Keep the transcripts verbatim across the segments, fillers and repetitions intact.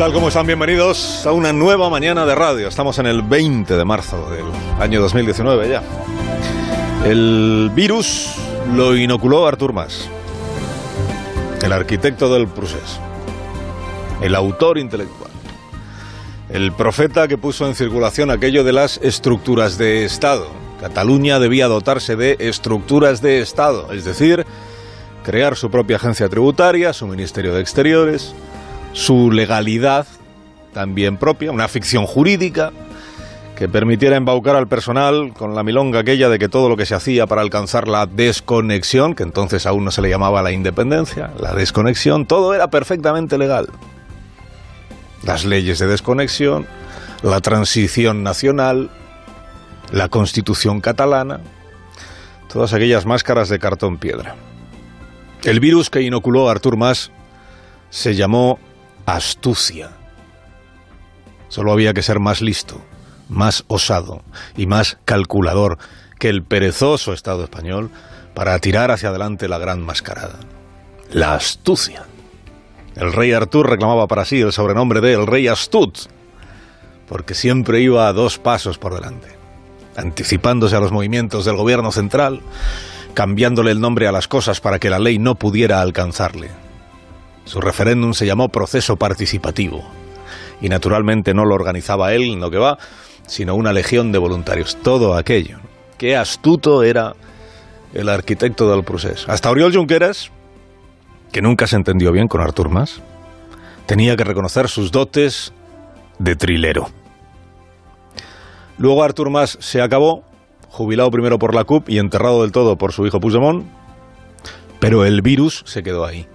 tal? ¿Cómo están? Bienvenidos a una nueva mañana de radio. Estamos en el veinte de marzo del año dos mil diecinueve ya. El virus lo inoculó Artur Mas, el arquitecto del procés, el autor intelectual, el profeta que puso en circulación aquello de las estructuras de Estado. Cataluña debía dotarse de estructuras de Estado, es decir, crear su propia agencia tributaria, su Ministerio de Exteriores, su legalidad también propia, una ficción jurídica que permitiera embaucar al personal con la milonga aquella de que todo lo que se hacía para alcanzar la desconexión, que entonces aún no se le llamaba la independencia, la desconexión, todo era perfectamente legal. Las leyes de desconexión, la transición nacional, la Constitución catalana, todas aquellas máscaras de cartón piedra. El virus que inoculó Artur Mas se llamó astucia. Solo había que ser más listo, más osado y más calculador que el perezoso Estado español para tirar hacia adelante la gran mascarada. La astucia. El rey Artur reclamaba para sí el sobrenombre de el rey astut, porque siempre iba a dos pasos por delante, anticipándose a los movimientos del gobierno central, cambiándole el nombre a las cosas para que la ley no pudiera alcanzarle. Su referéndum se llamó proceso participativo y naturalmente no lo organizaba él en lo que va, sino una legión de voluntarios. Todo aquello. Qué astuto era el arquitecto del procés. Hasta Oriol Junqueras, que nunca se entendió bien con Artur Mas, tenía que reconocer sus dotes de trilero. Luego Artur Mas se acabó, jubilado primero por la C U P y enterrado del todo por su hijo Puigdemont, pero el virus se quedó ahí.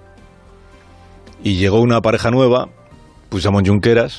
Y llegó una pareja nueva, Puigdemont-Junqueras,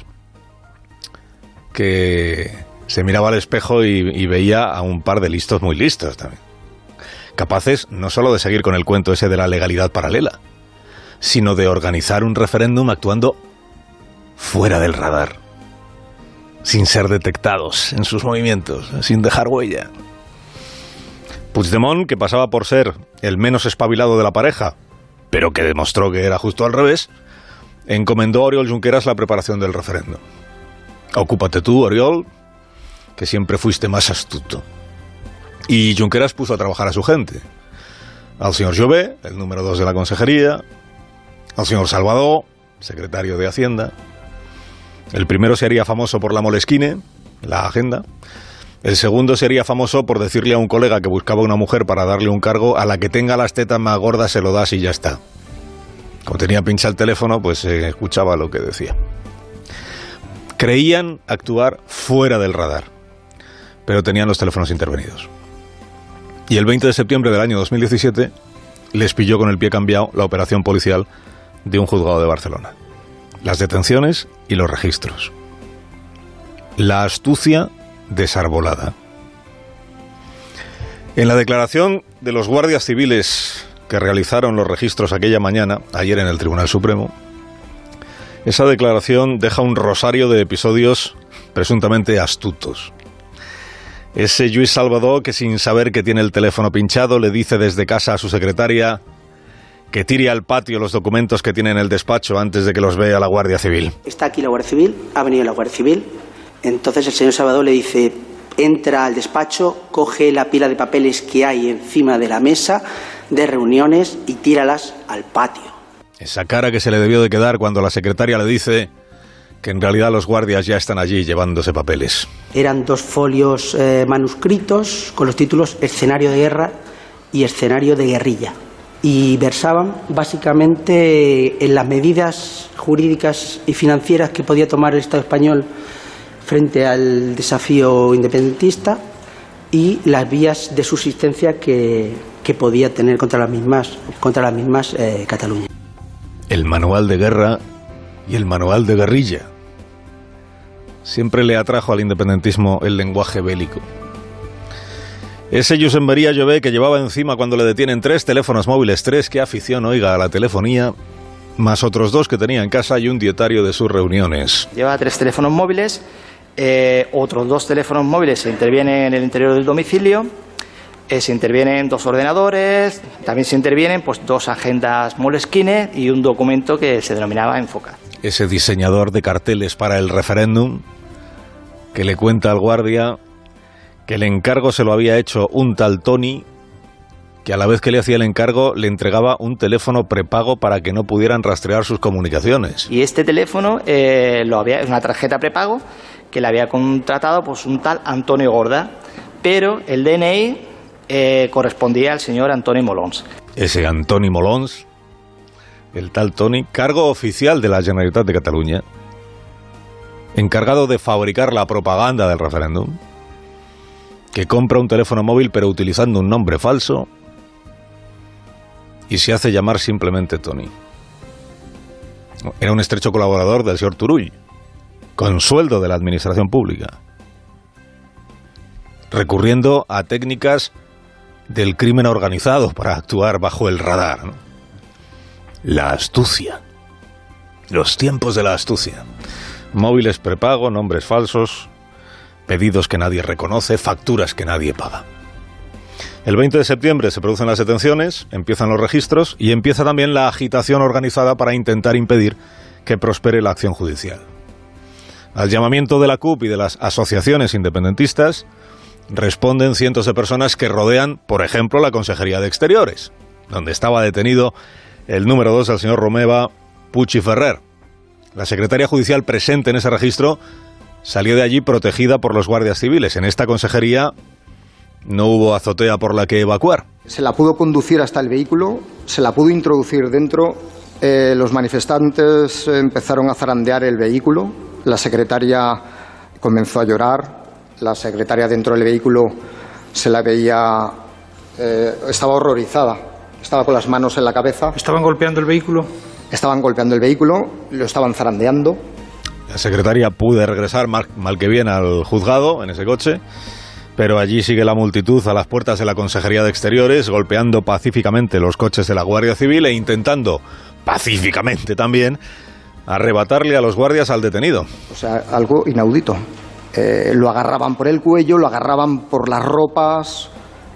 que se miraba al espejo y, y veía a un par de listos muy listos también. Capaces no solo de seguir con el cuento ese de la legalidad paralela, sino de organizar un referéndum actuando fuera del radar, sin ser detectados en sus movimientos, sin dejar huella. Puigdemont, que pasaba por ser el menos espabilado de la pareja, pero que demostró que era justo al revés, encomendó a Oriol Junqueras la preparación del referéndum. Ocúpate tú, Oriol, que siempre fuiste más astuto. Y Junqueras puso a trabajar a su gente. Al señor Jové, el número dos de la consejería, al señor Salvador, secretario de Hacienda. El primero se haría famoso por la Moleskine, la agenda. El segundo sería famoso por decirle a un colega que buscaba una mujer para darle un cargo: a la que tenga las tetas más gordas se lo das y ya está. Como tenía pincha el teléfono, pues se eh, escuchaba lo que decía. Creían actuar fuera del radar, pero tenían los teléfonos intervenidos. Y el veinte de septiembre del año dos mil diecisiete les pilló con el pie cambiado la operación policial de un juzgado de Barcelona. Las detenciones y los registros. La astucia desarbolada. En la declaración de los guardias civiles que realizaron los registros aquella mañana, ayer en el Tribunal Supremo, esa declaración deja un rosario de episodios presuntamente astutos. Ese Lluís Salvador que, sin saber que tiene el teléfono pinchado, le dice desde casa a su secretaria que tire al patio los documentos que tiene en el despacho antes de que los vea la Guardia Civil. Está aquí la Guardia Civil, ha venido la Guardia Civil. Entonces el señor Salvador le dice: entra al despacho, coge la pila de papeles que hay encima de la mesa de reuniones y tíralas al patio. Esa cara que se le debió de quedar cuando la secretaria le dice que en realidad los guardias ya están allí llevándose papeles. Eran dos folios eh, manuscritos con los títulos Escenario de guerra y Escenario de guerrilla. Y versaban básicamente en las medidas jurídicas y financieras que podía tomar el Estado español frente al desafío independentista y las vías de subsistencia que, que podía tener contra las mismas, contra las mismas eh, Cataluña. El manual de guerra y el manual de guerrilla. Siempre le atrajo al independentismo el lenguaje bélico. Ese Josep María Jové que llevaba encima cuando le detienen tres teléfonos móviles, tres, qué afición, oiga, a la telefonía, más otros dos que tenía en casa y un dietario de sus reuniones. Lleva tres teléfonos móviles, eh, otros dos teléfonos móviles se intervienen en el interior del domicilio, eh, se intervienen dos ordenadores, también se intervienen pues dos agendas Moleskine y un documento que se denominaba Enfocar. ese diseñador de carteles para el referéndum, que le cuenta al guardia que el encargo se lo había hecho un tal Tony, que a la vez que le hacía el encargo le entregaba un teléfono prepago para que no pudieran rastrear sus comunicaciones. Y este teléfono eh, lo había, es una tarjeta prepago que le había contratado pues, un tal Antonio Gorda, pero el D N I eh, correspondía al señor Antoni Molons. Ese Antoni Molons, el tal Tony, cargo oficial de la Generalitat de Cataluña, encargado de fabricar la propaganda del referéndum, que compra un teléfono móvil pero utilizando un nombre falso y se hace llamar simplemente Tony. Era un estrecho colaborador del señor Turull, con sueldo de la administración pública, recurriendo a técnicas del crimen organizado para actuar bajo el radar, ¿no? La astucia. Los tiempos de la astucia. Móviles prepago, nombres falsos, pedidos que nadie reconoce, facturas que nadie paga. El veinte de septiembre se producen las detenciones, empiezan los registros y empieza también la agitación organizada para intentar impedir que prospere la acción judicial. Al llamamiento de la C U P y de las asociaciones independentistas responden cientos de personas que rodean, por ejemplo, la Consejería de Exteriores, donde estaba detenido el número dos del señor Romeva Puig i Ferrer. La secretaria judicial presente en ese registro salió de allí protegida por los guardias civiles. En esta consejería no hubo azotea por la que evacuar. Se la pudo conducir hasta el vehículo, se la pudo introducir dentro. Eh, los manifestantes empezaron a zarandear el vehículo. La secretaria comenzó a llorar. La secretaria dentro del vehículo se la veía, eh, estaba horrorizada. Estaba con las manos en la cabeza. ¿Estaban golpeando el vehículo? Estaban golpeando el vehículo, lo estaban zarandeando. La secretaria pudo regresar mal, mal que bien al juzgado en ese coche, pero allí sigue la multitud a las puertas de la Consejería de Exteriores, golpeando pacíficamente los coches de la Guardia Civil e intentando, pacíficamente también, arrebatarle a los guardias al detenido. O sea, algo inaudito. Eh, lo agarraban por el cuello, lo agarraban por las ropas,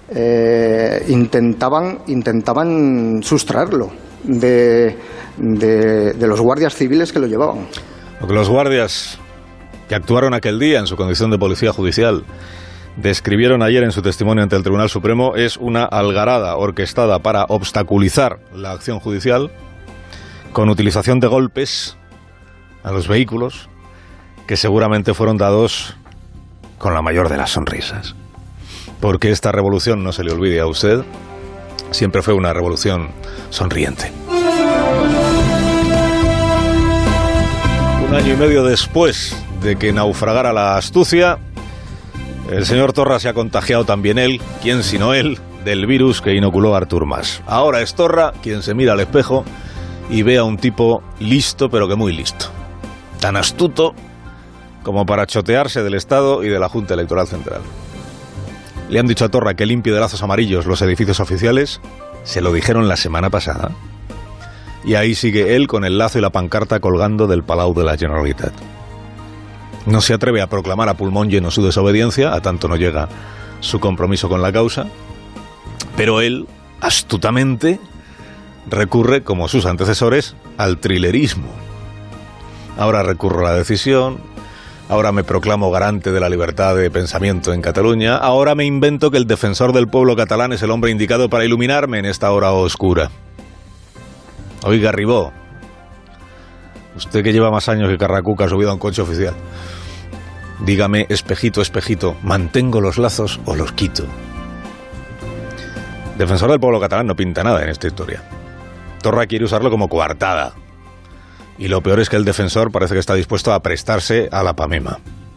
eh, intentaban, intentaban sustraerlo de, de, de los guardias civiles que lo llevaban. Lo que los guardias que actuaron aquel día en su condición de policía judicial describieron ayer en su testimonio ante el Tribunal Supremo es una algarada orquestada para obstaculizar la acción judicial con utilización de golpes a los vehículos que seguramente fueron dados con la mayor de las sonrisas. Porque esta revolución, no se le olvide a usted, siempre fue una revolución sonriente. Un año y medio después de que naufragara la astucia, el señor Torra se ha contagiado también él, quién sino él, del virus que inoculó Artur Mas. Ahora es Torra quien se mira al espejo y ve a un tipo listo, pero que muy listo. Tan astuto como para chotearse del Estado y de la Junta Electoral Central. Le han dicho a Torra que limpie de lazos amarillos los edificios oficiales, se lo dijeron la semana pasada, y ahí sigue él con el lazo y la pancarta colgando del Palau de la Generalitat. No se atreve a proclamar a pulmón lleno su desobediencia, a tanto no llega su compromiso con la causa, pero él, astutamente, recurre, como sus antecesores, al trilerismo. Ahora recurro a la decisión, ahora me proclamo garante de la libertad de pensamiento en Cataluña, ahora me invento que el defensor del pueblo catalán es el hombre indicado para iluminarme en esta hora oscura. Oiga, Ribó, usted que lleva más años que Carracuca subido a un coche oficial, dígame, espejito, espejito, ¿mantengo los lazos o los quito? Defensor del pueblo catalán no pinta nada en esta historia. Torra quiere usarlo como coartada. Y lo peor es que el defensor parece que está dispuesto a prestarse a la pamema.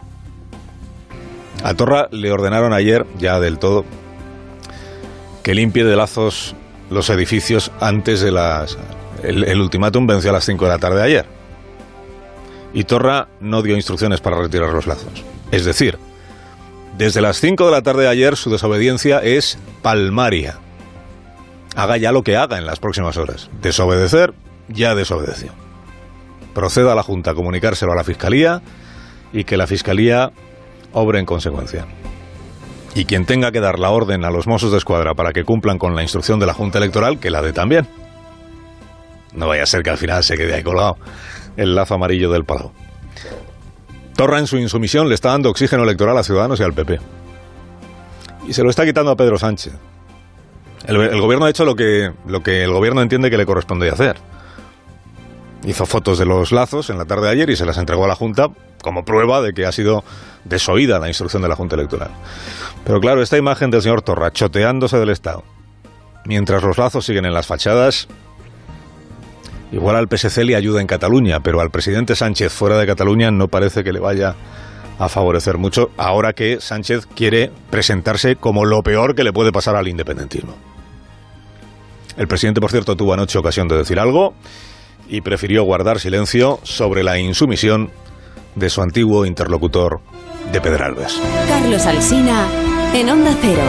A Torra le ordenaron ayer, ya del todo, que limpie de lazos los edificios antes de las... El, el ultimátum venció a las cinco de la tarde de ayer. Y Torra no dio instrucciones para retirar los lazos. Es decir, desde las cinco de la tarde de ayer su desobediencia es palmaria. Haga ya lo que haga en las próximas horas. Desobedecer, ya desobedeció. Proceda a la Junta a comunicárselo a la Fiscalía y que la Fiscalía obre en consecuencia. Y quien tenga que dar la orden a los Mossos de Escuadra para que cumplan con la instrucción de la Junta Electoral, que la dé también. No vaya a ser que al final se quede ahí colgado el lazo amarillo del Palau. Torra, en su insumisión, le está dando oxígeno electoral a Ciudadanos y al P P. Y se lo está quitando a Pedro Sánchez. El, el gobierno ha hecho lo que, lo que el gobierno entiende que le corresponde hacer. Hizo fotos de los lazos en la tarde de ayer y se las entregó a la Junta como prueba de que ha sido desoída la instrucción de la Junta Electoral. Pero claro, esta imagen del señor Torra choteándose del Estado, mientras los lazos siguen en las fachadas, igual al P S C le ayuda en Cataluña, pero al presidente Sánchez fuera de Cataluña no parece que le vaya a favorecer mucho, ahora que Sánchez quiere presentarse como lo peor que le puede pasar al independentismo. El presidente, por cierto, tuvo anoche ocasión de decir algo y prefirió guardar silencio sobre la insumisión de su antiguo interlocutor de Pedralbes. Carlos Alsina, en Onda Cero.